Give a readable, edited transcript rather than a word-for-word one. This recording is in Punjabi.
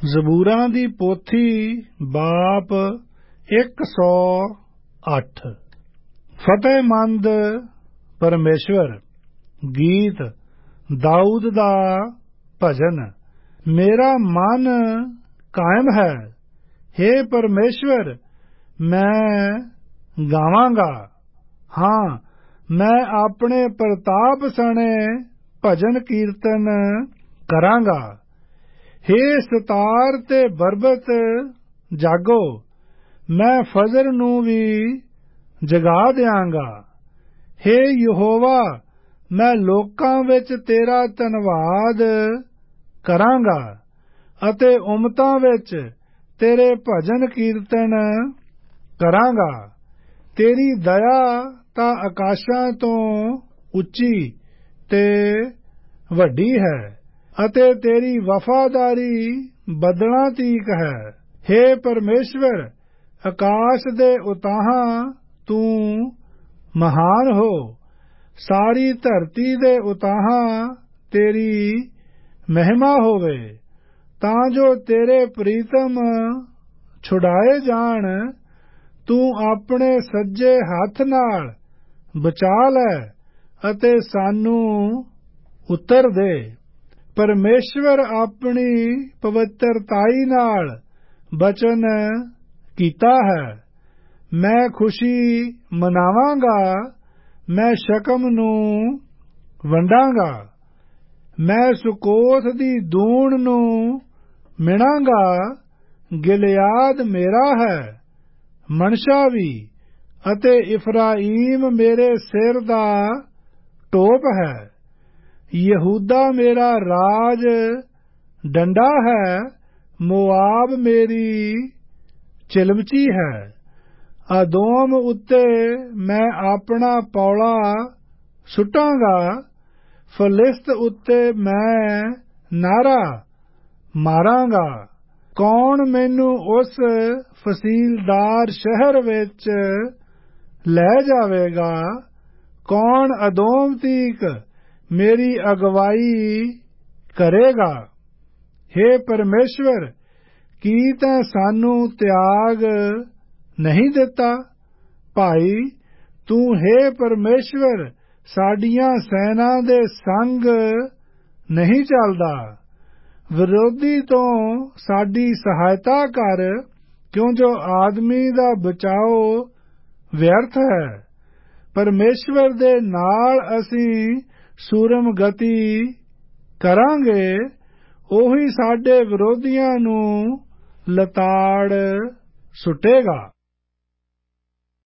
ਜ਼ਬੂਰਾਂ ਦੀ ਪੋਥੀ ਬਾਪ 108 ਫਤਿਹਮੰਦ ਪਰਮੇਸ਼ਵਰ। ਗੀਤ ਦਾਊਦ ਦਾ ਭਜਨ। ਮੇਰਾ ਮਨ ਕਾਇਮ ਹੈ, ਹੇ ਪਰਮੇਸ਼ਵਰ, ਮੈਂ ਗਾਵਾਂਗਾ। ਹਾਂ, ਮੈਂ ਆਪਣੇ ਪ੍ਰਤਾਪ ਸਣੇ ਭਜਨ ਕੀਰਤਨ ਕਰਾਂਗਾ। ਹੇ ਸਤਾਰ ਤੇ ਬਰਬਤ, ਜਾਗੋ, ਮੈਂ ਫਜਰ ਨੂੰ ਵੀ ਜਗਾ ਦਿਆਂਗਾ। ਹੇ ਯਹੋਵਾ, ਮੈਂ ਲੋਕਾਂ ਵਿੱਚ ਤੇਰਾ ਧੰਨਵਾਦ ਕਰਾਂਗਾ ਅਤੇ ਉਮਤਾਂ ਵਿੱਚ ਤੇਰੇ ਭਜਨ ਕੀਰਤਨ ਕਰਾਂਗਾ। ਤੇਰੀ ਦਇਆ ਤਾਂ ਆਕਾਸ਼ਾਂ ਤੋਂ ਉੱਚੀ ਤੇ ਵੱਡੀ ਹੈ ਅਤੇ ਤੇਰੀ ਵਫ਼ਾਦਾਰੀ ਬੱਦਲਾਂ ਤੀਕ ਹੈ। ਹੇ ਪਰਮੇਸ਼ਵਰ, ਆਕਾਸ਼ ਦੇ ਉਤਾਹਾਂ ਤੂੰ ਮਹਾਨ ਹੋ। ਸਾਰੀ ਧਰਤੀ ਦੇ ਉਤਾਹਾਂ ਤੇਰੀ ਮਹਿਮਾ ਹੋਵੇ, ਤਾਂ ਜੋ ਤੇਰੇ ਪ੍ਰੀਤਮ ਛੁਡਾਏ ਜਾਣ। ਤੂੰ ਆਪਣੇ ਸੱਜੇ ਹੱਥ ਨਾਲ ਬਚਾ ਲੈ ਅਤੇ ਸਾਨੂੰ ਉੱਤਰ ਦੇ। ਪਰਮੇਸ਼ਵਰ ਆਪਣੀ ਪਵਿੱਤਰਤਾਈ ਨਾਲ ਬਚਨ ਕੀਤਾ ਹੈ। ਮੈਂ ਖੁਸ਼ੀ ਮਨਾਵਾਂਗਾ, ਮੈਂ ਸ਼ਕਮ ਨੂੰ ਵੰਡਾਂਗਾ। ਮੈਂ ਸੁਕੋਥ ਦੀ ਦੂਣ ਨੂੰ ਮਿਣਾਂਗਾ। ਗਿਲਿਆਦ ਮੇਰਾ ਹੈ, ਮਨਸ਼ਾ ਵੀ, ਅਤੇ ਇਫਰਾਈਮ ਮੇਰੇ ਸਿਰ ਦਾ ਟੋਪ ਹੈ। ਯਹੂਦਾ ਮੇਰਾ ਰਾਜ ਡੰਡਾ ਹੈ, ਮੋਆਬ ਮੇਰੀ ਚਿਲਮਚੀ ਹੈ। ਅਦੋਮ ਉੱਤੇ ਮੈਂ ਆਪਣਾ ਪੌਲਾ ਸੁੱਟਾਂਗਾ, ਫਲਿਸਤ ਉੱਤੇ ਮੈਂ ਨਾਅਰਾ ਮਾਰਾਂਗਾ। ਕੌਣ ਮੈਨੂੰ ਉਸ ਫਸੀਲਦਾਰ ਸ਼ਹਿਰ ਵਿੱਚ ਲੈ ਜਾਵੇਗਾ? ਕੌਣ ਅਦੋਮ ਤੀਕ ਮੇਰੀ ਅਗਵਾਈ ਕਰੇਗਾ? ਹੇ ਪਰਮੇਸ਼ਵਰ, ਕੀ ਤੈਂ ਸਾਨੂੰ ਤਿਆਗ ਨਹੀਂ ਦਿੱਤਾ? ਭਾਈ, ਤੂੰ ਹੇ ਪਰਮੇਸ਼ਵਰ ਸਾਡੀਆਂ ਸੈਨਾ ਦੇ ਸੰਗ ਨਹੀਂ ਚੱਲਦਾ। ਵਿਰੋਧੀ ਤੋਂ ਸਾਡੀ ਸਹਾਇਤਾ ਕਰ, ਕਿਉਂ ਜੋ ਆਦਮੀ ਦਾ ਬਚਾਓ ਵਿਅਰਥ ਹੈ। ਪਰਮੇਸ਼ਵਰ ਦੇ ਨਾਲ ਅਸੀਂ ਸੂਰਮ ਗਤੀ ਕਰਾਂਗੇ, ਉਹੀ ਸਾਡੇ ਵਿਰੋਧੀਆਂ ਨੂੰ ਲਤਾੜ ਸੁੱਟੇਗਾ।